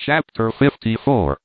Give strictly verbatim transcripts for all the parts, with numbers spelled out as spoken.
Chapter fifty-four.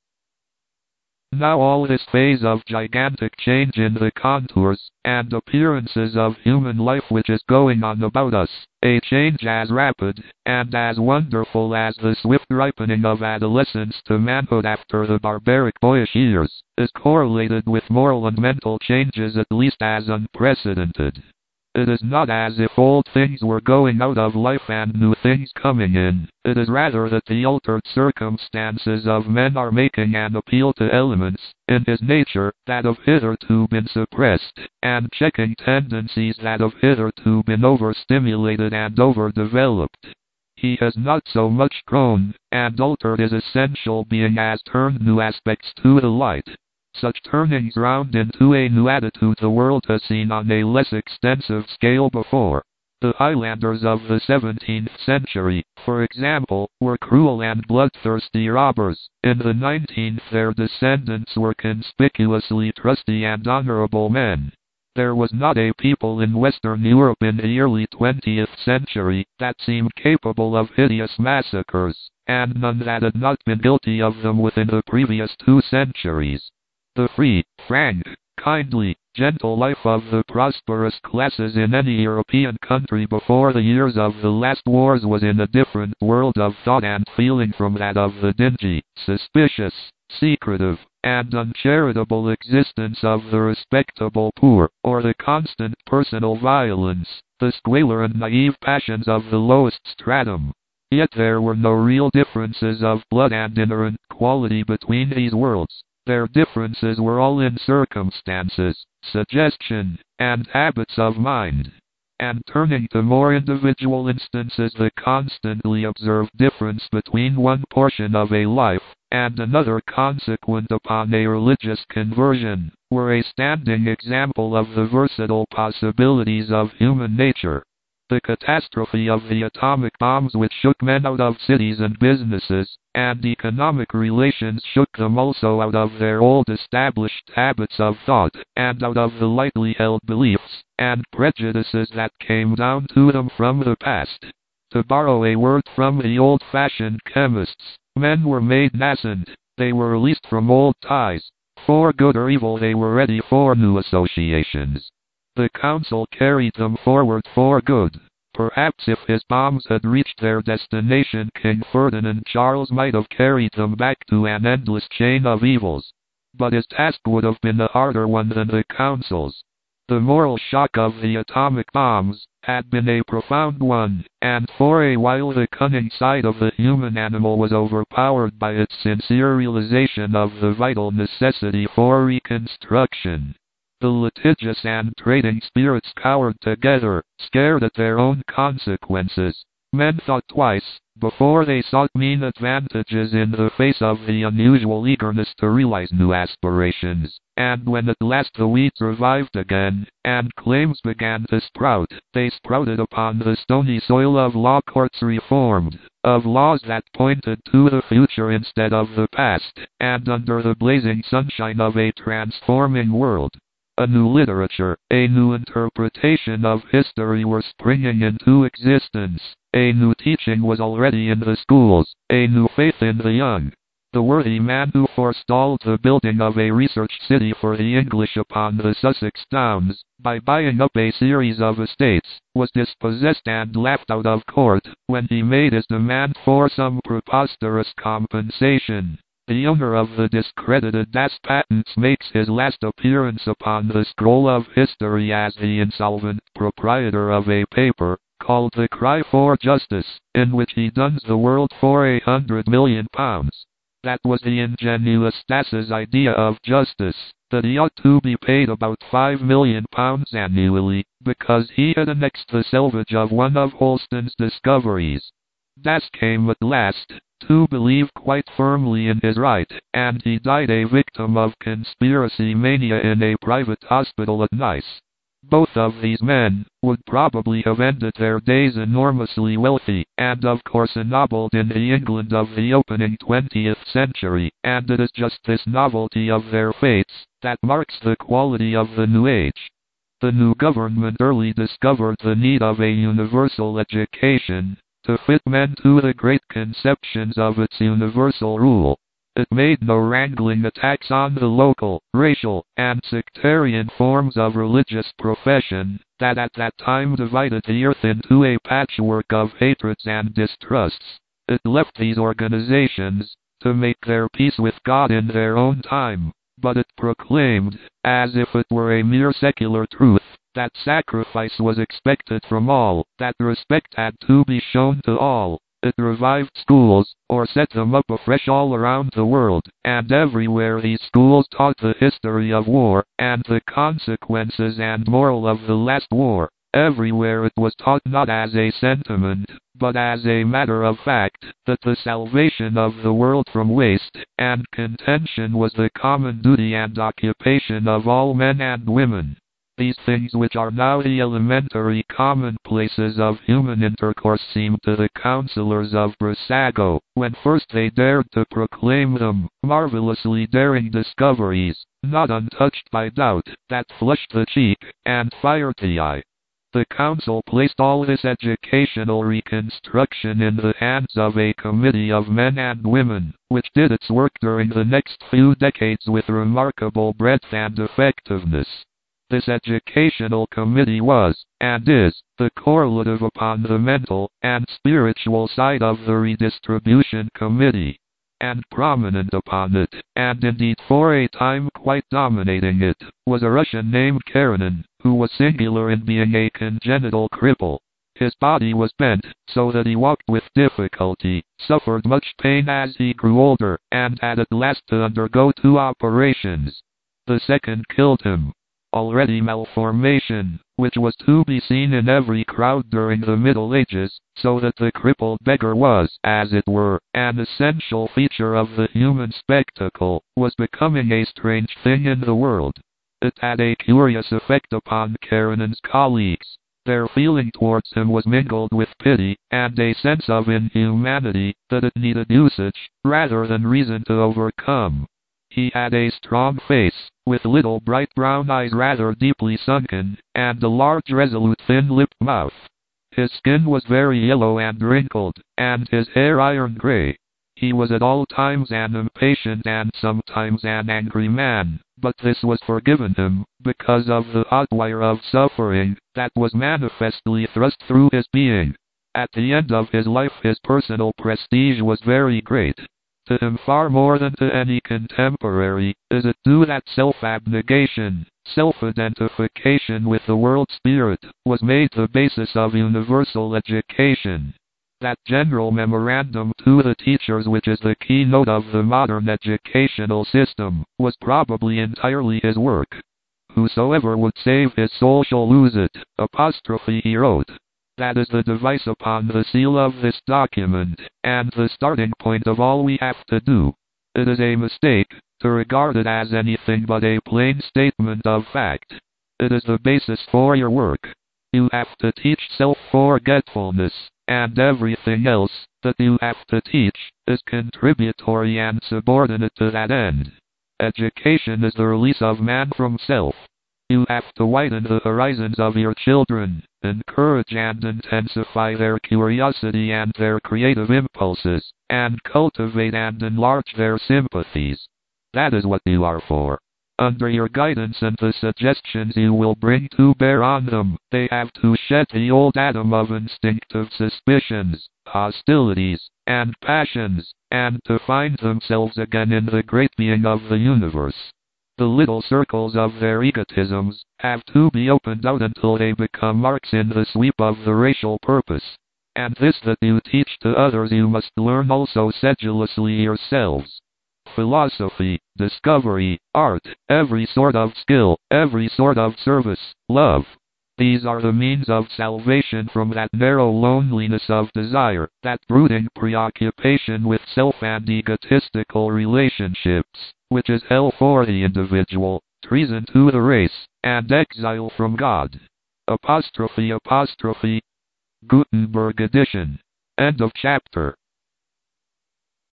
Now all this phase of gigantic change in the contours and appearances of human life which is going on about us, a change as rapid and as wonderful as the swift ripening of adolescence to manhood after the barbaric boyish years, is correlated with moral and mental changes at least as unprecedented. It is not as if old things were going out of life and new things coming in. It is rather that the altered circumstances of men are making an appeal to elements in his nature that have hitherto been suppressed, and checking tendencies that have hitherto been overstimulated and overdeveloped. He has not so much grown and altered his essential being as turned new aspects to the light. Such turnings round into a new attitude the world has seen on a less extensive scale before. The Highlanders of the seventeenth century, for example, were cruel and bloodthirsty robbers. In the nineteenth their descendants were conspicuously trusty and honorable men. There was not a people in Western Europe in the early twentieth century that seemed capable of hideous massacres, and none that had not been guilty of them within the previous two centuries. The free, frank, kindly, gentle life of the prosperous classes in any European country before the years of the last wars was in a different world of thought and feeling from that of the dingy, suspicious, secretive, and uncharitable existence of the respectable poor, or the constant personal violence, the squalor and naive passions of the lowest stratum. Yet there were no real differences of blood and inherent quality between these worlds. Their differences were all in circumstances, suggestion, and habits of mind. And turning to more individual instances, the constantly observed difference between one portion of a life and another consequent upon a religious conversion were a standing example of the versatile possibilities of human nature. The catastrophe of the atomic bombs which shook men out of cities and businesses, and economic relations shook them also out of their old established habits of thought, and out of the lightly held beliefs and prejudices that came down to them from the past. To borrow a word from the old-fashioned chemists, men were made nascent, they were released from old ties. For good or evil they were ready for new associations. The council carried them forward for good. Perhaps if his bombs had reached their destination, King Ferdinand Charles might have carried them back to an endless chain of evils. But his task would have been a harder one than the council's. The moral shock of the atomic bombs had been a profound one, and for a while the cunning side of the human animal was overpowered by its sincere realization of the vital necessity for reconstruction. The litigious and trading spirits cowered together, scared at their own consequences. Men thought twice before they sought mean advantages in the face of the unusual eagerness to realize new aspirations. And when at last the weeds revived again, and claims began to sprout, they sprouted upon the stony soil of law courts reformed, of laws that pointed to the future instead of the past, and under the blazing sunshine of a transforming world. A new literature, a new interpretation of history were springing into existence. A new teaching was already in the schools, a new faith in the young. The worthy man who forestalled the building of a research city for the English upon the Sussex Downs, by buying up a series of estates, was dispossessed and laughed out of court when he made his demand for some preposterous compensation. The owner of the discredited Das Patents makes his last appearance upon the scroll of history as the insolvent proprietor of a paper called The Cry for Justice, in which he duns the world for a hundred million pounds. That was the ingenuous Stas's idea of justice, that he ought to be paid about five million pounds annually, because he had annexed the selvage of one of Holsten's discoveries. Das came at last to believe quite firmly in his right, and he died a victim of conspiracy mania in a private hospital at Nice. Both of these men would probably have ended their days enormously wealthy, and of course ennobled in the England of the opening twentieth century, and it is just this novelty of their fates that marks the quality of the new age. The new government early discovered the need of a universal education, to fit men to the great conceptions of its universal rule. It made no wrangling attacks on the local, racial, and sectarian forms of religious profession that at that time divided the earth into a patchwork of hatreds and distrusts. It left these organizations to make their peace with God in their own time, but it proclaimed, as if it were a mere secular truth, that sacrifice was expected from all, that respect had to be shown to all. It revived schools, or set them up afresh all around the world, and everywhere these schools taught the history of war, and the consequences and moral of the last war. Everywhere it was taught not as a sentiment, but as a matter of fact, that the salvation of the world from waste and contention was the common duty and occupation of all men and women. These things which are now the elementary commonplaces of human intercourse seemed to the counselors of Brissago, when first they dared to proclaim them, marvelously daring discoveries, not untouched by doubt, that flushed the cheek, and fired the eye. The council placed all this educational reconstruction in the hands of a committee of men and women, which did its work during the next few decades with remarkable breadth and effectiveness. This educational committee was, and is, the correlative upon the mental and spiritual side of the redistribution committee. And prominent upon it, and indeed for a time quite dominating it, was a Russian named Karenin, who was singular in being a congenital cripple. His body was bent, so that he walked with difficulty, suffered much pain as he grew older, and had at last to undergo two operations. The second killed him. Already malformation, which was to be seen in every crowd during the Middle Ages, so that the crippled beggar was, as it were, an essential feature of the human spectacle, was becoming a strange thing in the world. It had a curious effect upon Karenin's colleagues. Their feeling towards him was mingled with pity, and a sense of inhumanity that it needed usage, rather than reason to overcome. He had a strong face, with little bright brown eyes rather deeply sunken, and a large resolute thin-lipped mouth. His skin was very yellow and wrinkled, and his hair iron gray. He was at all times an impatient and sometimes an angry man, but this was forgiven him, because of the hot wire of suffering that was manifestly thrust through his being. At the end of his life his personal prestige was very great. To him far more than to any contemporary, is it due that self-abnegation, self-identification with the world spirit, was made the basis of universal education. That general memorandum to the teachers which is the keynote of the modern educational system, was probably entirely his work. Whosoever would save his soul shall lose it, apostrophe he wrote. That is the device upon the seal of this document, and the starting point of all we have to do. It is a mistake to regard it as anything but a plain statement of fact. It is the basis for your work. You have to teach self-forgetfulness, and everything else that you have to teach is contributory and subordinate to that end. Education is the release of man from self. You have to widen the horizons of your children, encourage and intensify their curiosity and their creative impulses, and cultivate and enlarge their sympathies. That is what you are for. Under your guidance and the suggestions you will bring to bear on them, they have to shed the old Adam of instinctive suspicions, hostilities, and passions, and to find themselves again in the great being of the universe. The little circles of their egotisms have to be opened out until they become marks in the sweep of the racial purpose. And this that you teach to others you must learn also sedulously yourselves. Philosophy, discovery, art, every sort of skill, every sort of service, love. These are the means of salvation from that narrow loneliness of desire, that brooding preoccupation with self and egotistical relationships, which is hell for the individual, treason to the race, and exile from God. Apostrophe apostrophe. Gutenberg edition. End of chapter.